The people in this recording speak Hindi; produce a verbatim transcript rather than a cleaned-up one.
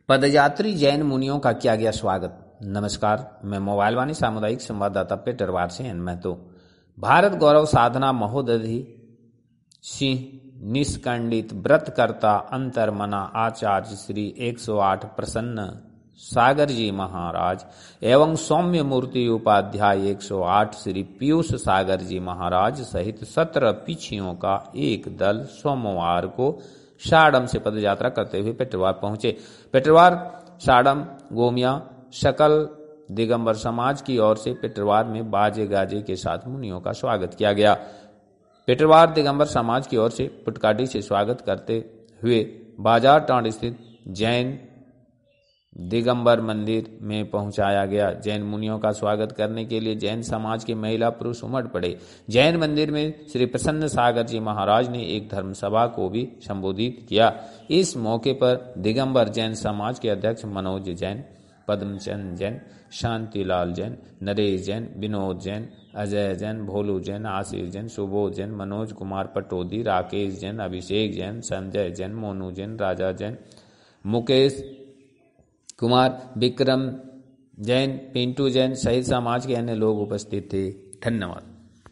पदयात्री जैन मुनियों का किया गया स्वागत। नमस्कार, मैं मोबाइल वाणी सामुदायिक संवाददाता पेटरवार से एन महतो। भारत गौरव साधना महोदधि सिंह निष्कंडित व्रतकर्ता अंतरमना आचार्य श्री एक सौ आठ प्रसन्न सागर जी महाराज एवं सौम्य मूर्ति उपाध्याय एक सौ आठ श्री पीयूष सागर जी महाराज सहित सत्रह पीछियों का एक दल सोमवार को साड़म से पदयात्रा करते हुए पेटरवार पहुंचे। पेटरवार, साड़म, गोमिया सकल दिगंबर समाज की ओर से पेटरवार में बाजे गाजे के साथ मुनियों का स्वागत किया गया। पेटरवार दिगंबर समाज की ओर से पुटकाटी से स्वागत करते हुए बाजार टांड स्थित जैन दिगंबर मंदिर में पहुंचाया गया। जैन मुनियों का स्वागत करने के लिए जैन समाज के महिला पुरुष उमड़ पड़े। जैन मंदिर में श्री प्रसन्न सागर जी महाराज ने एक धर्म सभा को भी संबोधित किया। इस मौके पर दिगंबर जैन समाज के अध्यक्ष मनोज जैन, पद्मचंद जैन, शांतिलाल जैन, नरेश जैन, विनोद जैन, अजय जैन, भोलू जैन, आशीष जैन, सुबोध जैन, मनोज कुमार पटोदी, राकेश जैन, अभिषेक जैन, संजय जैन, मोनू जैन, राजा जैन, मुकेश कुमार, विक्रम जैन, पिंटू जैन सहित समाज के अन्य लोग उपस्थित थे। धन्यवाद।